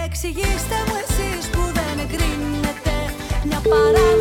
Εξηγήστε μου εσείς που δεν εγκρίνετε μια παρά